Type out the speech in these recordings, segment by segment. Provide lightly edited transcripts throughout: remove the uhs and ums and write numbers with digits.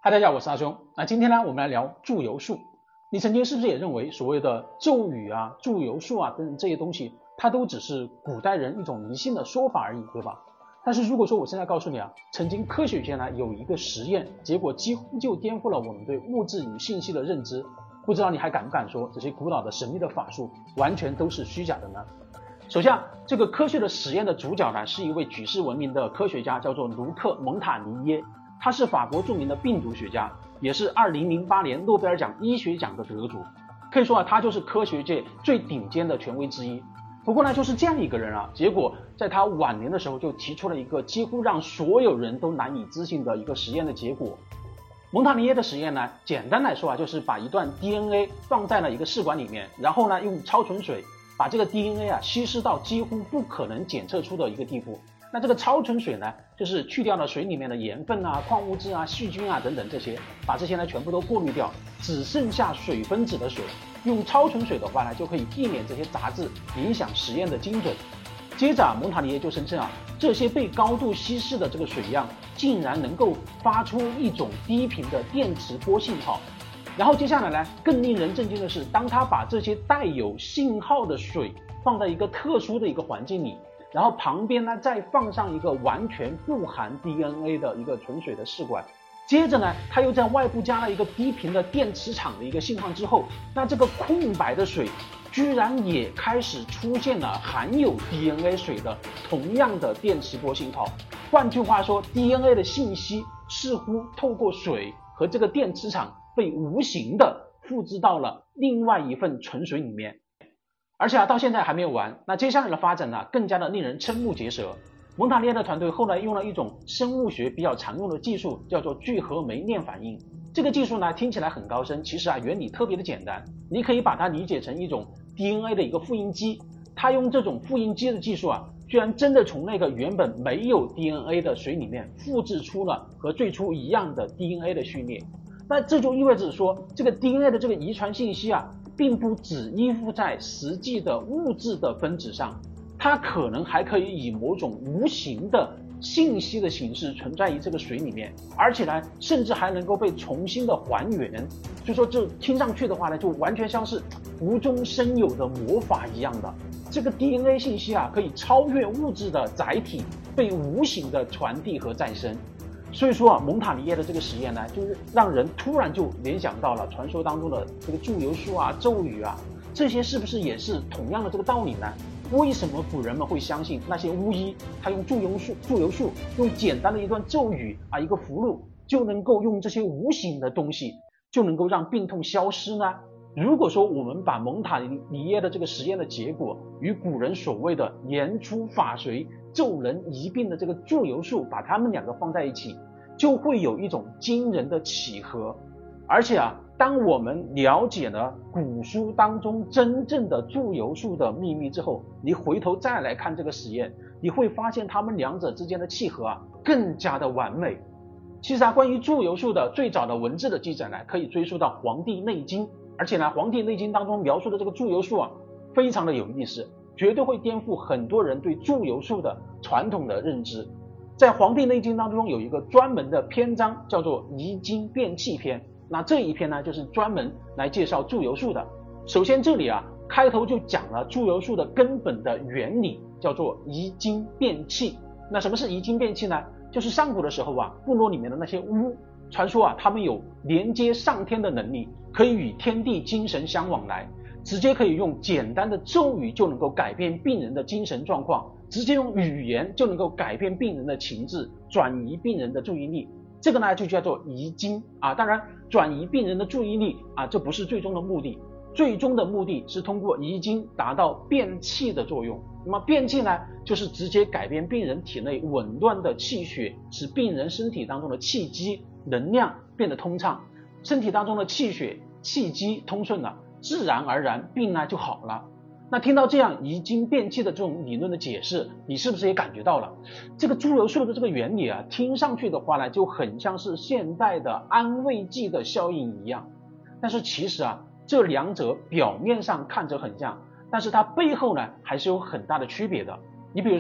嗨，大家好，我是阿兄。今天呢，我们来聊祝由术。你曾经是不是也认为所谓的咒语啊、祝由术啊等等这些东西，它都只是古代人一种迷信的说法而已，对吧？但是如果说我现在告诉你曾经科学界呢有一个实验，结果几乎就颠覆了我们对物质与信息的认知，不知道你还敢不敢说这些古老的神秘的法术完全都是虚假的呢？首先这个科学的实验的主角呢是一位举世闻名的科学家，叫做卢克·蒙塔尼耶。他是法国著名的病毒学家，也是2008年诺贝尔奖医学奖的得主，可以说他就是科学界最顶尖的权威之一。不过呢，就是这样一个人结果在他晚年的时候就提出了一个几乎让所有人都难以置信的一个实验的结果。蒙塔尼耶的实验呢，简单来说就是把一段 DNA 放在了一个试管里面，然后呢用超纯水把这个 DNA 稀释到几乎不可能检测出的一个地步。那这个超纯水呢，就是去掉了水里面的盐分矿物质细菌等等这些，把这些呢全部都过滤掉，只剩下水分子的水。用超纯水的话呢，就可以避免这些杂质影响实验的精准。接着蒙塔尼耶就声称这些被高度稀释的这个水样竟然能够发出一种低频的电磁波信号。然后接下来呢，更令人震惊的是，当他把这些带有信号的水放在一个特殊的一个环境里，然后旁边呢再放上一个完全不含 DNA 的一个纯水的试管，接着呢他又在外部加了一个低频的电磁场的一个信号之后，那这个空白的水居然也开始出现了含有 DNA 水的同样的电磁波信号。换句话说， DNA 的信息似乎透过水和这个电磁场被无形的复制到了另外一份纯水里面。而且到现在还没有完，那接下来的发展更加的令人瞠目结舌。蒙塔尼耶的团队后来用了一种生物学比较常用的技术，叫做聚合酶链反应。这个技术呢听起来很高深，其实原理特别的简单，你可以把它理解成一种 DNA 的一个复印机。它用这种复印机的技术居然真的从那个原本没有 DNA 的水里面复制出了和最初一样的 DNA 的序列。那这就意味着说，这个 DNA 的这个遗传信息并不只依附在实际的物质的分子上，它可能还可以以某种无形的信息的形式存在于这个水里面，而且呢甚至还能够被重新的还原。所以说这听上去的话呢，就完全像是无中生有的魔法一样的。这个 DNA 信息可以超越物质的载体，被无形的传递和再生。所以说蒙塔尼耶的这个实验呢，就是让人突然就联想到了传说当中的这个祝由术咒语这些是不是也是同样的这个道理呢？为什么古人们会相信那些巫医他用祝由术用简单的一段咒语一个符箓就能够用这些无形的东西就能够让病痛消失呢？如果说我们把蒙塔尼耶的这个实验的结果与古人所谓的言出法随救人一病的这个祝由术把它们两个放在一起，就会有一种惊人的契合。而且当我们了解了古书当中真正的祝由术的秘密之后，你回头再来看这个实验，你会发现它们两者之间的契合更加的完美。其实关于祝由术的最早的文字的记载呢，可以追溯到《黄帝内经》，而且呢，《黄帝内经》当中描述的这个祝由术非常的有意思，绝对会颠覆很多人对祝由术的传统的认知。在《黄帝内经》当中有一个专门的篇章叫做移经变气篇，那这一篇呢就是专门来介绍祝由术的。首先这里开头就讲了祝由术的根本的原理，叫做移经变气。那什么是移经变气呢？就是上古的时候部落里面的那些巫，传说他们有连接上天的能力，可以与天地精神相往来，直接可以用简单的咒语就能够改变病人的精神状况，直接用语言就能够改变病人的情志，转移病人的注意力。这个呢就叫做移经当然转移病人的注意力这不是最终的目的，最终的目的是通过移经达到变气的作用。那么变气呢，就是直接改变病人体内紊乱的气血，使病人身体当中的气机能量变得通畅，身体当中的气血气机通顺了，自然而然病呢就好了。那听到这样移经变气的这种理论的解释，你是不是也感觉到了这个祝由术的这个原理听上去的话呢，就很像是现代的安慰剂的效应一样。但是其实这两者表面上看着很像，但是它背后呢还是有很大的区别的。你比如说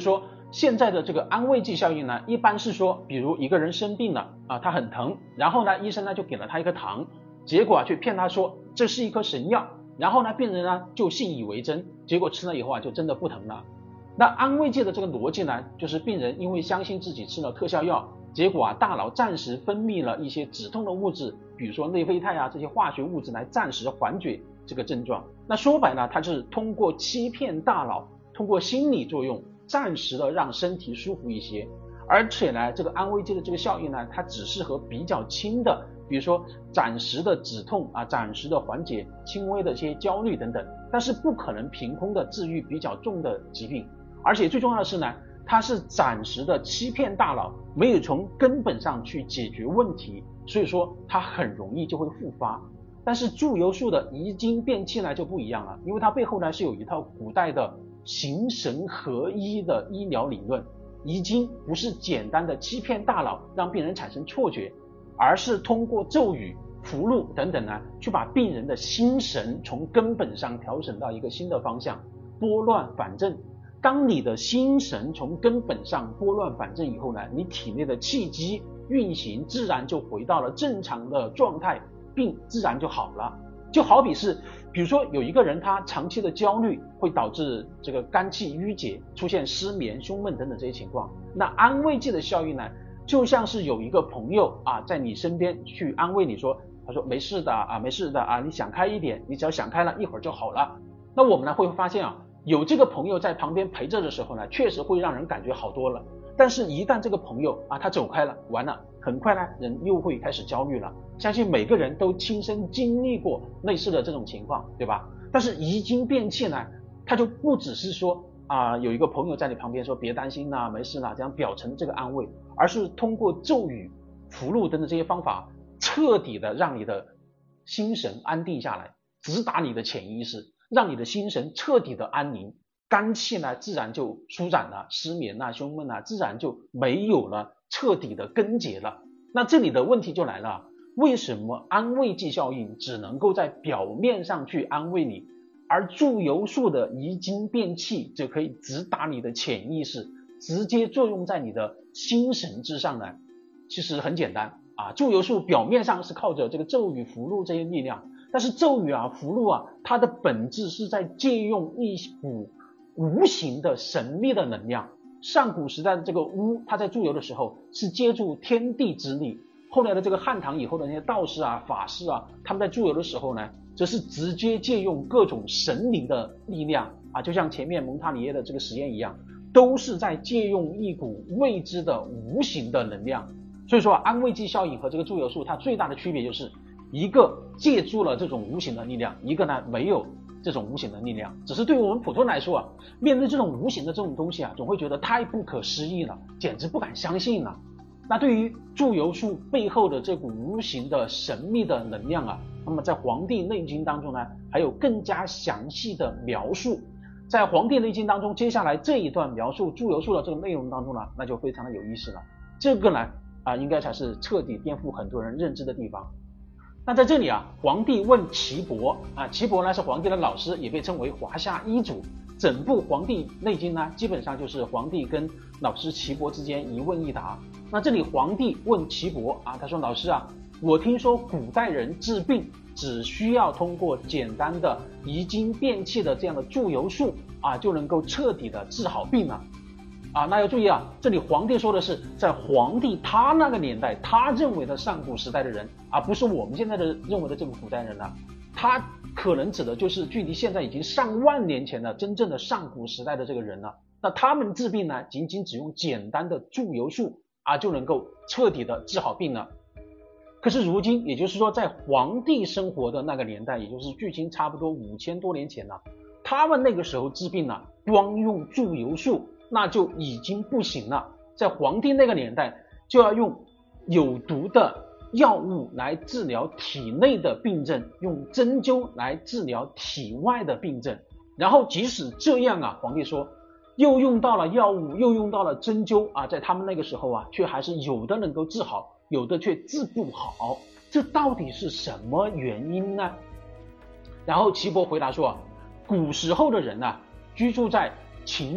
现在的这个安慰剂效应呢，一般是说，比如一个人生病了啊，他很疼，然后呢，医生呢就给了他一颗糖，结果却骗他说这是一颗神药，然后呢，病人呢就信以为真，结果吃了以后就真的不疼了。那安慰剂的这个逻辑呢，就是病人因为相信自己吃了特效药，结果大脑暂时分泌了一些止痛的物质，比如说内啡肽这些化学物质来暂时缓解这个症状。那说白了，它是通过欺骗大脑，通过心理作用，暂时的让身体舒服一些。而且呢，这个安慰剂的这个效应呢，它只适合比较轻的，比如说暂时的止痛暂时的缓解轻微的一些焦虑等等，但是不可能凭空的治愈比较重的疾病。而且最重要的是呢，它是暂时的欺骗大脑，没有从根本上去解决问题，所以说它很容易就会复发。但是祝由术的移精变气呢就不一样了，因为它背后呢是有一套古代的形神合一的医疗理论。移精不是简单的欺骗大脑让病人产生错觉，而是通过咒语、符箓等等呢，去把病人的心神从根本上调整到一个新的方向，拨乱反正。当你的心神从根本上拨乱反正以后呢，你体内的气机运行自然就回到了正常的状态，病自然就好了。就好比是比如说有一个人他长期的焦虑会导致这个肝气郁结，出现失眠、胸闷等等这些情况，那安慰剂的效应呢，就像是有一个朋友在你身边去安慰你说，他说没事的没事的你想开一点，你只要想开了一会儿就好了。那我们呢会发现有这个朋友在旁边陪着的时候呢，确实会让人感觉好多了。但是一旦这个朋友他走开了，完了，很快呢人又会开始焦虑了。相信每个人都亲身经历过类似的这种情况，对吧？但是移精变气呢，它就不只是说有一个朋友在你旁边说别担心没事这样表层这个安慰，而是通过咒语、符箓等等这些方法，彻底的让你的心神安定下来，直达你的潜意识，让你的心神彻底的安宁，肝气呢自然就舒展了，失眠胸闷自然就没有了，彻底的根结了。那这里的问题就来了，为什么安慰剂效应只能够在表面上去安慰你，而祝由术的移精变气则可以直达你的潜意识，直接作用在你的心神之上呢？其实很简单祝由术表面上是靠着这个咒语、符箓这些力量，但是咒语符箓它的本质是在借用一股无形的神秘的能量。上古时代的这个巫，它在祝由的时候是借助天地之力，后来的这个汉唐以后的那些道士法师他们在祝由的时候呢，则是直接借用各种神灵的力量就像前面蒙塔里耶的这个实验一样，都是在借用一股未知的无形的能量。所以说安慰剂效应和这个祝由术它最大的区别就是一个借助了这种无形的力量，一个呢没有这种无形的力量。只是对于我们普通人来说面对这种无形的这种东西总会觉得太不可思议了，简直不敢相信了。那对于祝由术背后的这股无形的神秘的能量那么在《黄帝内经》当中呢，还有更加详细的描述。在《黄帝内经》当中，接下来这一段描述祝由术的这个内容当中呢，那就非常的有意思了。这个呢应该才是彻底颠覆很多人认知的地方。那在这里皇帝问岐伯岐伯呢是皇帝的老师，也被称为华夏一祖。整部《黄帝内经》呢，基本上就是皇帝跟老师岐伯之间一问一答。那这里皇帝问岐伯他说，老师我听说古代人治病只需要通过简单的移精变气的这样的祝由术就能够彻底的治好病了那要注意这里皇帝说的是在皇帝他那个年代他认为的上古时代的人不是我们现在的认为的这个古代人了。他可能指的就是距离现在已经上万年前的真正的上古时代的这个人了。那他们治病呢，仅仅只用简单的祝由术就能够彻底的治好病了。可是如今，也就是说在皇帝生活的那个年代，也就是距今差不多5000多年前他们那个时候治病光用祝由术那就已经不行了。在皇帝那个年代就要用有毒的药物来治疗体内的病症，用针灸来治疗体外的病症。然后即使这样皇帝说又用到了药物，又用到了针灸在他们那个时候却还是有的能够治好，有的却治不好，这到底是什么原因呢？然后岐伯回答说古时候的人居住在禽兽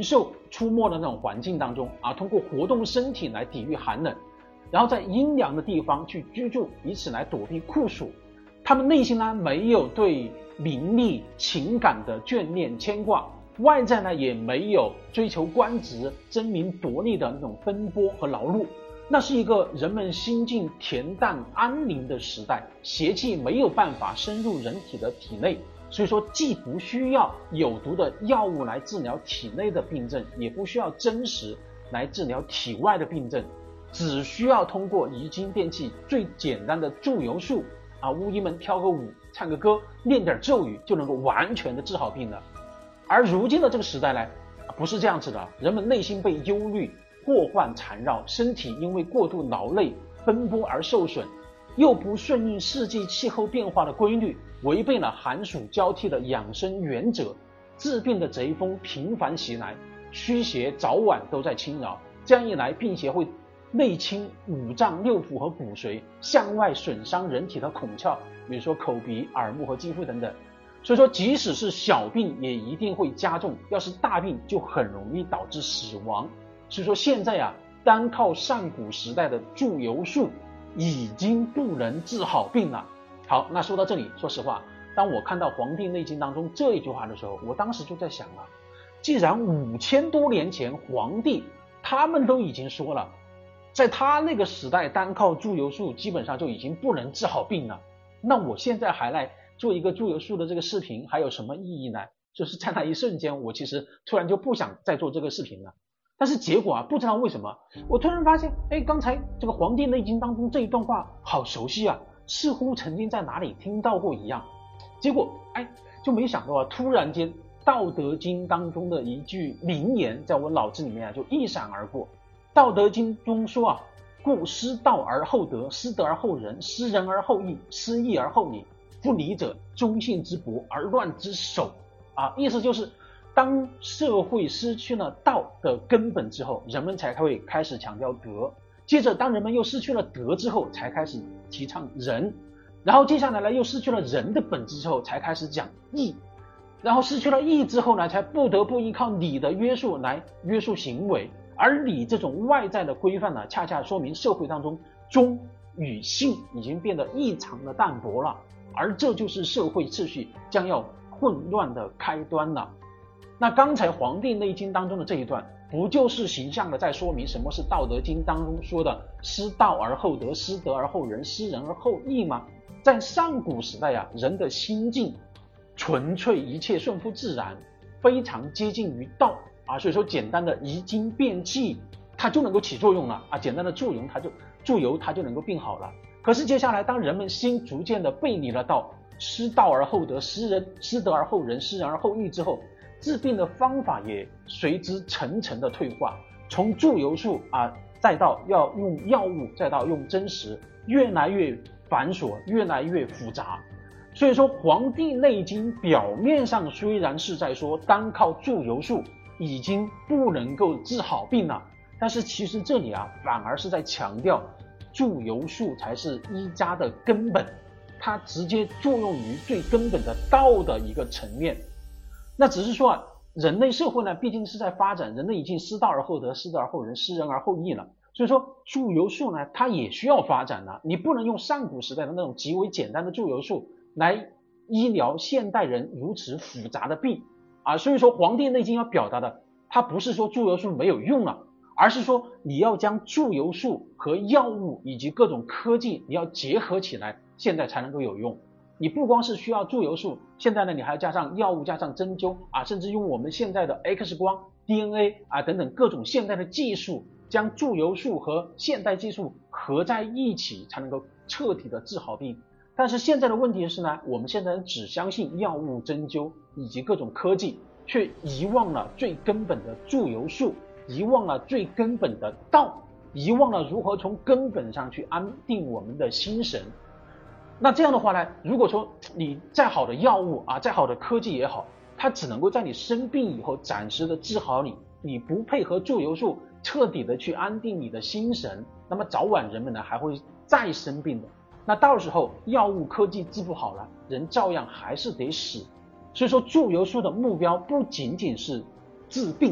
出没的那种环境当中啊，通过活动身体来抵御寒冷，然后在阴凉的地方去居住，以此来躲避酷暑。他们内心呢没有对名利情感的眷恋牵挂，外在呢也没有追求官职争名夺利的那种奔波和劳碌。那是一个人们心境恬淡安宁的时代，邪气没有办法深入人体的体内，所以说既不需要有毒的药物来治疗体内的病症，也不需要真实来治疗体外的病症，只需要通过移经变气最简单的祝由术啊，巫医们跳个舞唱个歌念点咒语就能够完全的治好病了。而如今的这个时代呢，不是这样子的，人们内心被忧虑祸患缠绕，身体因为过度劳累奔波而受损，又不顺应四季气候变化的规律，违背了寒暑交替的养生原则，治病的贼风频繁袭来，驱邪早晚都在侵扰。这样一来，病邪会内侵五脏六腑和骨髓，向外损伤人体的孔窍，比如说口鼻耳目和肌肤等等。所以说即使是小病也一定会加重，要是大病就很容易导致死亡。所以说现在啊，单靠上古时代的祝由术已经不能治好病了。好，那说到这里，说实话，当我看到《黄帝内经》当中这一句话的时候，我当时就在想了，既然5000多年前黄帝他们都已经说了，在他那个时代单靠祝由术基本上就已经不能治好病了，那我现在还来做一个祝由术的这个视频还有什么意义呢？就是在那一瞬间，我其实突然就不想再做这个视频了。但是结果啊，不知道为什么，我突然发现，刚才这个《黄帝内经》当中这一段话好熟悉啊，似乎曾经在哪里听到过一样。结果就没想到啊，突然间《道德经》当中的一句名言在我脑子里面啊就一闪而过。《道德经》中说啊，故失道而后德，失德而后仁，失仁而后义，失义而后礼。不礼者，忠信之薄而乱之首。啊，意思就是当社会失去了道的根本之后，人们才会开始强调德，接着当人们又失去了德之后，才开始提倡仁，然后接下来呢又失去了仁的本质之后，才开始讲义，然后失去了义之后呢，才不得不依靠礼的约束来约束行为。而礼这种外在的规范呢，恰恰说明社会当中忠与信已经变得异常的淡薄了，而这就是社会秩序将要混乱的开端了。那刚才《黄帝内经》当中的这一段，不就是形象的在说明什么是《道德经》当中说的失道而后德，失德而后仁，失仁而后义吗？在上古时代啊，人的心境纯粹，一切顺乎自然，非常接近于道啊，所以说简单的移经变气它就能够起作用了啊，简单的祝由它就能够病好了。可是接下来当人们心逐渐的背离了道，失道而后德，失德而后仁，失仁而后义之后，治病的方法也随之层层的退化，从祝由术啊，再到要用药物，再到用真实，越来越繁琐，越来越复杂。所以说《黄帝内经》表面上虽然是在说单靠祝由术已经不能够治好病了，但是其实这里啊反而是在强调祝由术才是医家的根本，它直接作用于最根本的道的一个层面。那只是说啊，人类社会呢毕竟是在发展，人类已经失道而后德，失德而后仁，失仁而后义了，所以说祝由术呢它也需要发展了。你不能用上古时代的那种极为简单的祝由术来医疗现代人如此复杂的病啊。所以说《黄帝内经》要表达的，它不是说祝由术没有用了，而是说你要将祝由术和药物以及各种科技你要结合起来，现在才能够有用。你不光是需要祝由术，现在呢你还要加上药物，加上针灸啊，甚至用我们现在的 X 光 DNA 啊等等各种现代的技术，将祝由术和现代技术合在一起，才能够彻底的治好病。但是现在的问题是呢，我们现在只相信药物、针灸以及各种科技，却遗忘了最根本的祝由术，遗忘了最根本的道，遗忘了如何从根本上去安定我们的心神。那这样的话呢，如果说你再好的药物啊，再好的科技也好，它只能够在你生病以后暂时的治好你，你不配合祝由术彻底的去安定你的心神，那么早晚人们呢还会再生病的。那到时候药物科技治不好了，人照样还是得死。所以说祝由术的目标不仅仅是治病，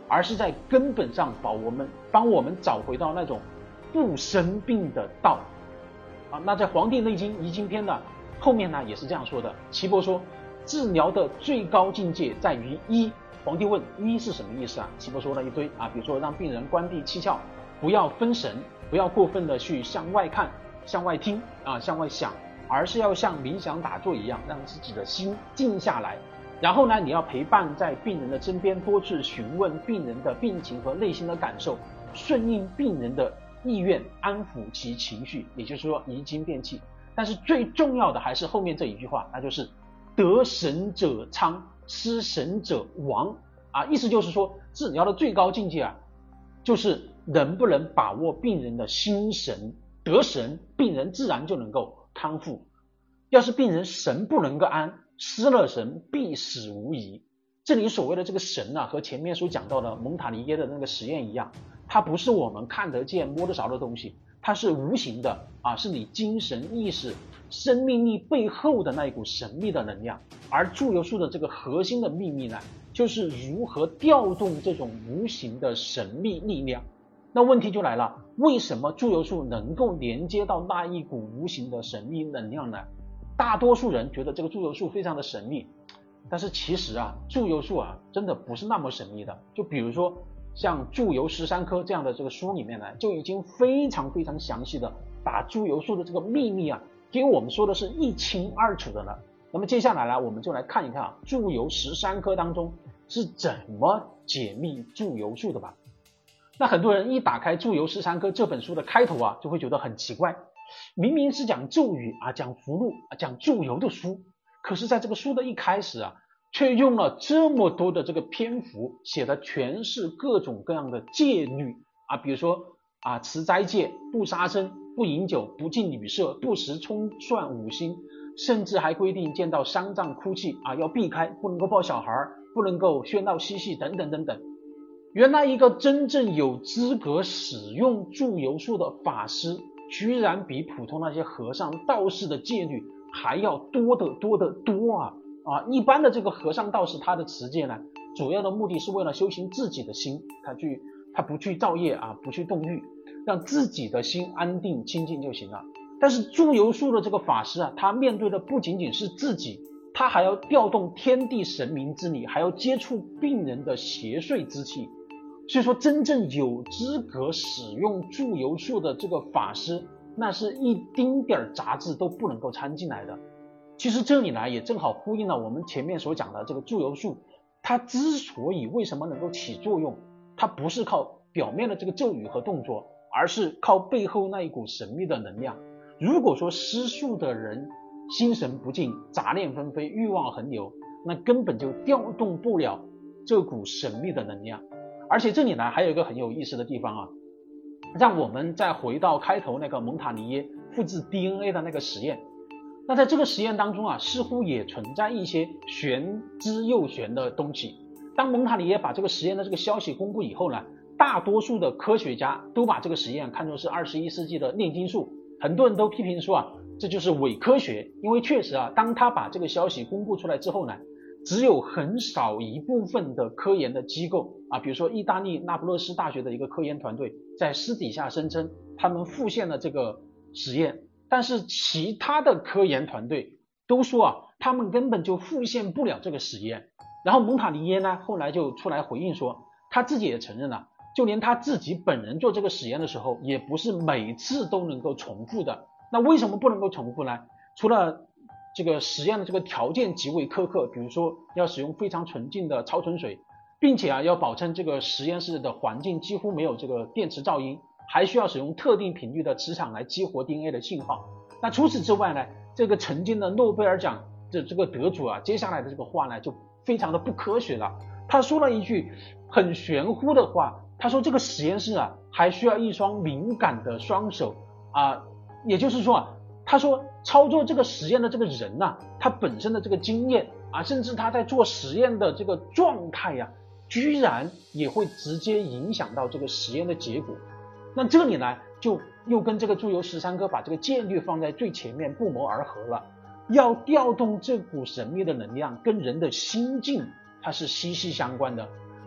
而是在根本上帮我们找回到那种不生病的道啊。那在《黄帝内经·遗经篇》的后面呢，也是这样说的。岐伯说，治疗的最高境界在于医。皇帝问医是什么意思啊？岐伯说了一堆啊，比如说让病人关闭七窍，不要分神，不要过分的去向外看、向外听啊、向外想，而是要像冥想打坐一样，让自己的心静下来。然后呢，你要陪伴在病人的身边，多次询问病人的病情和内心的感受，顺应病人的意愿，安抚其情绪，也就是说移精变气。但是最重要的还是后面这一句话，那就是得神者昌，失神者亡啊。意思就是说，治疗的最高境界啊，就是能不能把握病人的心神，得神，病人自然就能够康复。要是病人神不能够安，失了神必死无疑。这里所谓的这个神啊，和前面所讲到的蒙塔尼耶的那个实验一样，它不是我们看得见摸得着的东西，它是无形的啊，是你精神意识生命力背后的那一股神秘的能量。而祝由术的这个核心的秘密呢，就是如何调动这种无形的神秘力量。那问题就来了，为什么祝由术能够连接到那一股无形的神秘能量呢？大多数人觉得这个祝由术非常的神秘，但是其实啊，祝由术啊真的不是那么神秘的。就比如说像祝由13科这样的这个书里面呢，就已经非常非常详细的把祝由术的这个秘密啊给我们说的是一清二楚的了。那么接下来呢，我们就来看一看啊，祝由13科当中是怎么解密祝由术的吧。那很多人一打开祝由13科这本书的开头啊，就会觉得很奇怪，明明是讲咒语啊、讲符箓啊、讲祝由的书，可是在这个书的一开始啊，却用了这么多的这个篇幅，写的全是各种各样的戒律啊，比如说啊，持斋戒、不杀生、不饮酒、不近女色、不时冲算五星，甚至还规定见到丧葬哭泣啊要避开，不能够抱小孩，不能够喧闹嬉戏等等等等。原来一个真正有资格使用祝由术的法师，居然比普通那些和尚道士的戒律还要多得多啊！一般的这个和尚道士他的持戒呢，主要的目的是为了修行自己的心，他不去造业啊，不去动欲，让自己的心安定清净就行了。但是祝由术的这个法师啊，他面对的不仅仅是自己，他还要调动天地神明之力，还要接触病人的邪祟之气。所以说真正有资格使用祝由术的这个法师，那是一丁点杂质都不能够掺进来的。其实这里呢也正好呼应了我们前面所讲的这个祝由术，它之所以为什么能够起作用，它不是靠表面的这个咒语和动作，而是靠背后那一股神秘的能量。如果说施术的人心神不静、杂念纷飞、欲望横流，那根本就调动不了这股神秘的能量。而且这里呢还有一个很有意思的地方啊，让我们再回到开头那个蒙塔尼耶复制 DNA 的那个实验。那在这个实验当中啊，似乎也存在一些玄之又玄的东西。当蒙塔尼耶把这个实验的这个消息公布以后呢，大多数的科学家都把这个实验看作是21世纪的炼金术，很多人都批评说啊，这就是伪科学。因为确实啊，当他把这个消息公布出来之后呢，只有很少一部分的科研的机构啊，比如说意大利那不勒斯大学的一个科研团队在私底下声称他们复现了这个实验，但是其他的科研团队都说啊，他们根本就复现不了这个实验。然后蒙塔尼耶呢后来就出来回应说，他自己也承认了，就连他自己本人做这个实验的时候，也不是每次都能够重复的。那为什么不能够重复呢？除了这个实验的这个条件极为苛刻，比如说要使用非常纯净的超纯水，并且要保证这个实验室的环境几乎没有这个电磁噪音，还需要使用特定频率的磁场来激活 DNA 的信号。那除此之外呢，这个曾经的诺贝尔奖的这个得主啊，接下来的这个话呢就非常的不科学了。他说了一句很玄乎的话，他说这个实验室啊还需要一双敏感的双手啊，也就是说啊，他说操作这个实验的这个人啊，他本身的这个经验啊，甚至他在做实验的这个状态呀，居然也会直接影响到这个实验的结果。那这里呢就又跟这个祝由13科把这个戒律放在最前面不谋而合了。要调动这股神秘的能量跟人的心境它是息息相关的，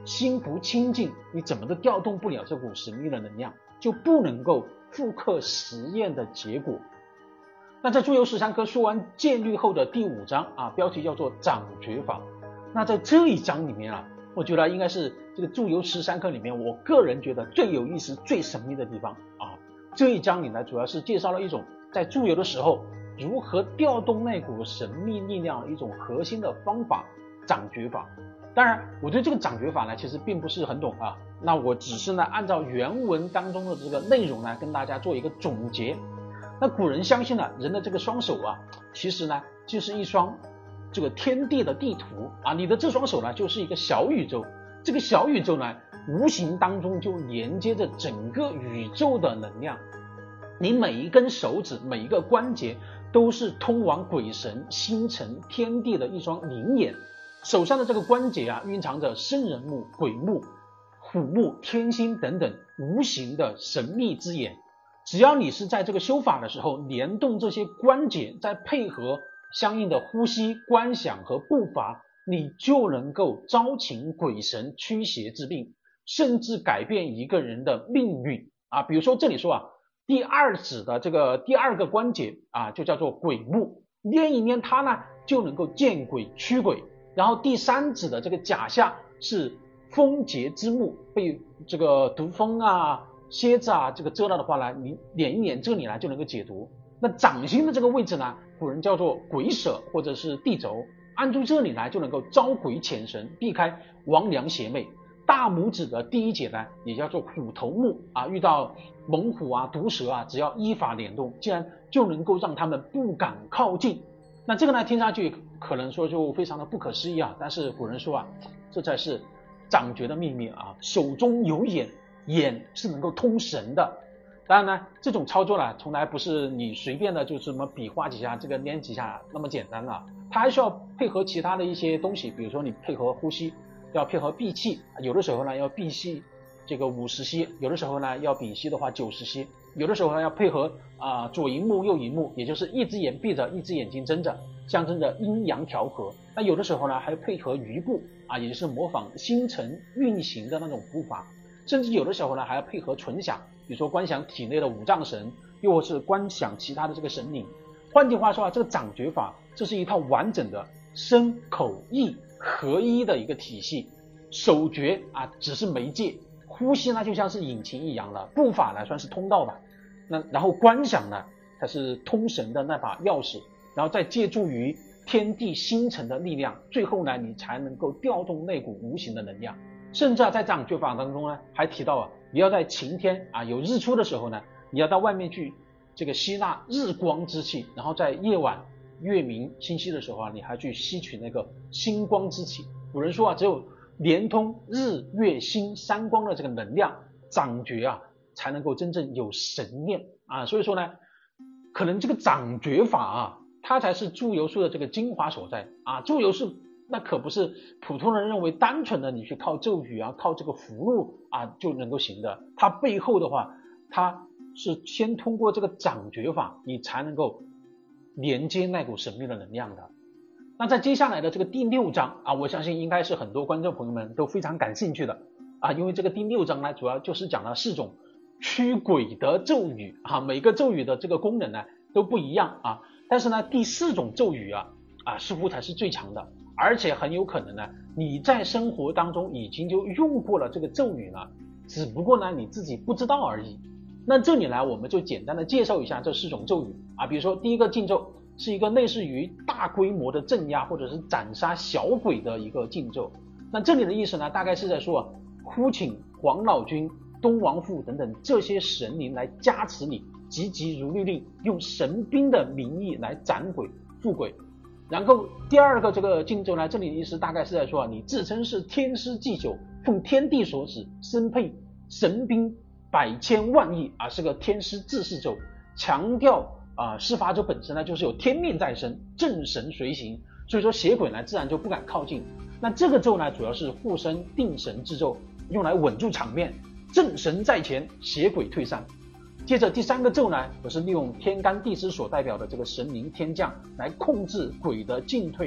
心不清净，你怎么都调动不了这股神秘的能量，就不能够复刻实验的结果。那在祝由13科说完戒律后的第5章啊，标题叫做掌诀法。那在这一章里面啊，我觉得应该是这个祝由13科里面我个人觉得最有意思最神秘的地方啊。这一章里呢，主要是介绍了一种在祝由的时候如何调动那股神秘力量的一种核心的方法，掌诀法。当然我对这个掌诀法呢其实并不是很懂啊，那我只是呢按照原文当中的这个内容呢跟大家做一个总结。那古人相信呢，人的这个双手啊，其实呢就是一双这个天地的地图啊，你的这双手呢就是一个小宇宙，这个小宇宙呢无形当中就连接着整个宇宙的能量，你每一根手指每一个关节都是通往鬼神星辰天地的一双灵眼，手上的这个关节啊蕴藏着生人目鬼目虎目天星等等无形的神秘之眼。只要你是在这个修法的时候联动这些关节，再配合相应的呼吸观想和步伐，你就能够招请鬼神驱邪治病，甚至改变一个人的命运啊。比如说这里说啊，第2指的这个第2个关节啊就叫做鬼目，练一练它呢就能够见鬼驱鬼。然后第3指的这个甲下是风劫之目，被这个毒蜂啊蝎子啊这个蛰了的话呢，你捻一捻这里呢就能够解毒。那掌心的这个位置呢，古人叫做鬼舍或者是地轴，按住这里呢就能够招鬼遣神，避开亡良邪魅。大拇指的第1节呢也叫做虎头目啊，遇到猛虎啊毒蛇啊，只要依法联动，竟然就能够让他们不敢靠近。那这个呢听上去可能说就非常的不可思议啊，但是古人说啊，这才是掌诀的秘密啊，手中有眼，眼是能够通神的。当然呢，这种操作呢，从来不是你随便的就什么比划几下，这个捏几下那么简单了，它还需要配合其他的一些东西，比如说你配合呼吸，要配合闭气，有的时候呢要闭气这个50吸，有的时候呢要屏息的话90吸，有的时候呢要配合左荧幕右荧幕，也就是一只眼闭着一只眼睛睁着，象征着阴阳调和。那有的时候呢还配合鱼步啊，也就是模仿星辰运行的那种步伐，甚至有的时候呢还要配合纯想，比如说观想体内的5脏神，又或是观想其他的这个神灵。换句话说啊，这个掌诀法这是一套完整的身口意合一的一个体系。手诀啊只是媒介，呼吸呢就像是引擎一样的，步法呢算是通道吧，那然后观想呢它是通神的那把钥匙，然后再借助于天地星辰的力量，最后呢你才能够调动那股无形的能量。甚至在掌诀法当中呢还提到你要在晴天有日出的时候呢，你要到外面去这个吸纳日光之气，然后在夜晚月明星稀的时候你还去吸取那个星光之气。古人说只有连通日月星3光的这个能量，掌诀才能够真正有神念所以说呢，可能这个掌诀法它才是祝由术的这个精华所在祝由术那可不是普通人认为单纯的你去靠咒语靠这个符箓就能够行的，它背后的话它是先通过这个掌诀法你才能够连接那股神秘的能量的。那在接下来的这个第6章我相信应该是很多观众朋友们都非常感兴趣的因为这个第6章呢主要就是讲了4种驱鬼的咒语每个咒语的这个功能呢都不一样但是呢第4种咒语似乎才是最强的，而且很有可能呢你在生活当中已经就用过了这个咒语了，只不过呢你自己不知道而已。那这里呢我们就简单的介绍一下这4种咒语比如说第一个禁咒是一个类似于大规模的镇压或者是斩杀小鬼的一个禁咒。那这里的意思呢大概是在说呼请黄老君东王父等等这些神灵来加持你，急急如律令，用神兵的名义来斩鬼附鬼。然后第2个这个禁咒呢，这里的意思大概是在说你自称是天师祭酒，奉天地所指，身配神兵百千万亿是个天师治世咒，强调施法者本身呢就是有天命在身，正神随行，所以说邪鬼呢自然就不敢靠近。那这个咒呢主要是护身定神之咒，用来稳住场面，正神在前，邪鬼退散。接着第3个咒呢则是利用天干地支所代表的这个神灵天将来控制鬼的进退，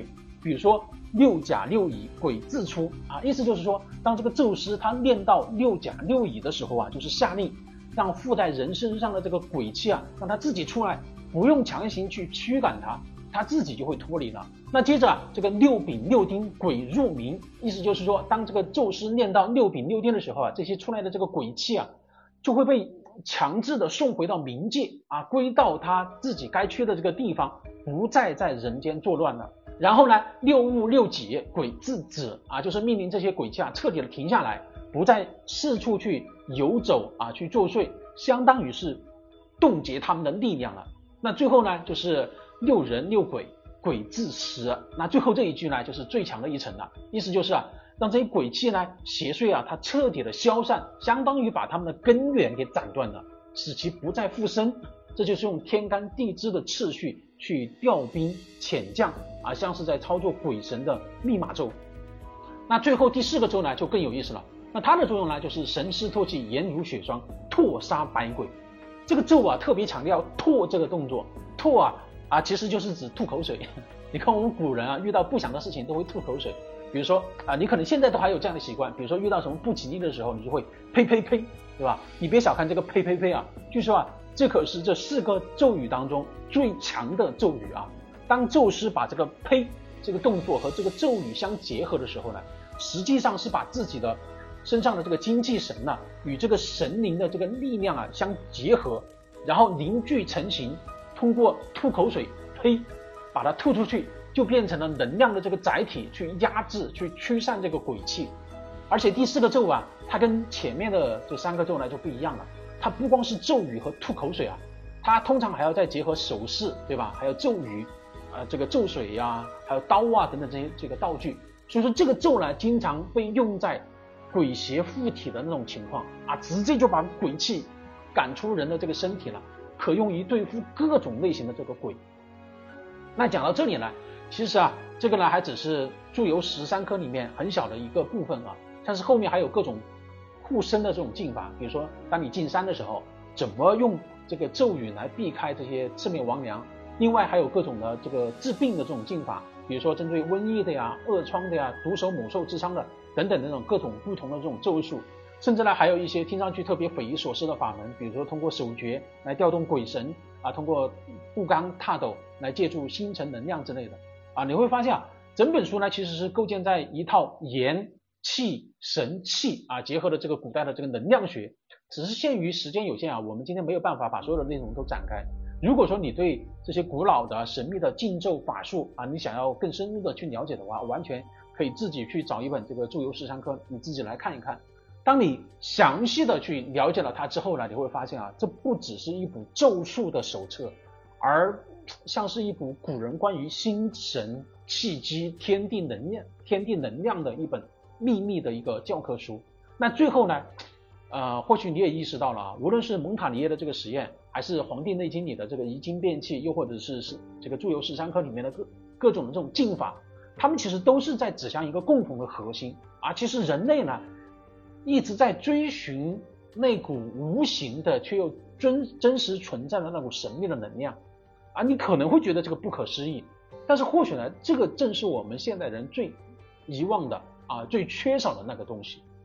比如说六甲六乙鬼自出啊，意思就是说，当这个宙斯他练到六甲六乙的时候啊，就是下令让附在人身上的这个鬼气啊，让他自己出来，不用强行去驱赶他，他自己就会脱离了。那接着啊，这个六丙六丁鬼入冥，意思就是说，当这个宙斯练到六丙六丁的时候啊，这些出来的这个鬼气啊，就会被强制的送回到冥界啊，归到他自己该去的这个地方，不再在人间作乱了。然后呢，六戊六己鬼自止啊，就是命令这些鬼气啊彻底的停下来，不再四处去游走啊，去作祟，相当于是冻结他们的力量了。那最后呢，就是六人六鬼鬼自食。那最后这一句呢，就是最强的一层了，意思就是啊，让这些鬼气呢邪祟啊，它彻底的消散，相当于把他们的根源给斩断了，使其不再复生。这就是用天干地支的次序去调兵遣将啊，像是在操作鬼神的密码咒。那最后第4个咒呢就更有意思了，那它的作用呢就是神师唾弃，颜如雪霜，唾杀百鬼。这个咒啊特别强调唾这个动作，唾啊其实就是指吐口水。你看我们古人啊遇到不祥的事情都会吐口水，比如说啊，你可能现在都还有这样的习惯，比如说遇到什么不吉利的时候，你就会呸呸呸，对吧？你别小看这个呸呸呸啊，据说啊，这可是这4个咒语当中最强的咒语啊。当宙斯把这个呸这个动作和这个咒语相结合的时候呢，实际上是把自己的身上的这个精气神呢，与这个神灵的这个力量啊相结合，然后凝聚成型，通过吐口水呸把它吐出去，就变成了能量的这个载体，去压制去驱散这个鬼气。而且第4个咒啊，它跟前面的这3个咒呢就不一样了，它不光是咒语和吐口水啊，它通常还要再结合手势，对吧？还有咒语这个咒水啊，还有刀啊等等这个道具。所以说这个咒呢经常被用在鬼邪附体的那种情况啊，直接就把鬼气赶出人的这个身体了，可用于对付各种类型的这个鬼。那讲到这里呢，其实啊这个呢还只是祝由13科里面很小的一个部分啊，但是后面还有各种护身的这种技法，比如说当你进山的时候，怎么用这个咒语来避开这些魑魅魍魉，另外还有各种的这个治病的这种技法，比如说针对瘟疫的呀、恶疮的呀、毒手猛兽之伤的等等的这种各种不同的这种咒术，甚至呢还有一些听上去特别匪夷所思的法门，比如说通过手诀来调动鬼神啊，通过步罡踏斗来借助星辰能量之类的啊。你会发现啊，整本书呢其实是构建在一套元气神气啊结合的这个古代的这个能量学，只是限于时间有限啊，我们今天没有办法把所有的内容都展开。如果说你对这些古老的神秘的禁咒法术啊，你想要更深入的去了解的话，完全可以自己去找一本这个祝由13科，你自己来看一看。当你详细的去了解了它之后呢，你会发现啊，这不只是一部咒术的手册，而像是一部古人关于心神气机天地能量的一本秘密的一个教科书。那最后呢或许你也意识到了啊，无论是蒙塔尼耶的这个实验，还是《黄帝内经》里的这个移经变气，又或者是这个祝由13科里面的各种的这种进法，他们其实都是在指向一个共同的核心啊。其实人类呢一直在追寻那股无形的却又真实存在的那股神秘的能量啊。你可能会觉得这个不可思议，但是或许呢，这个正是我们现代人最遗忘的啊、最缺少的那个东西。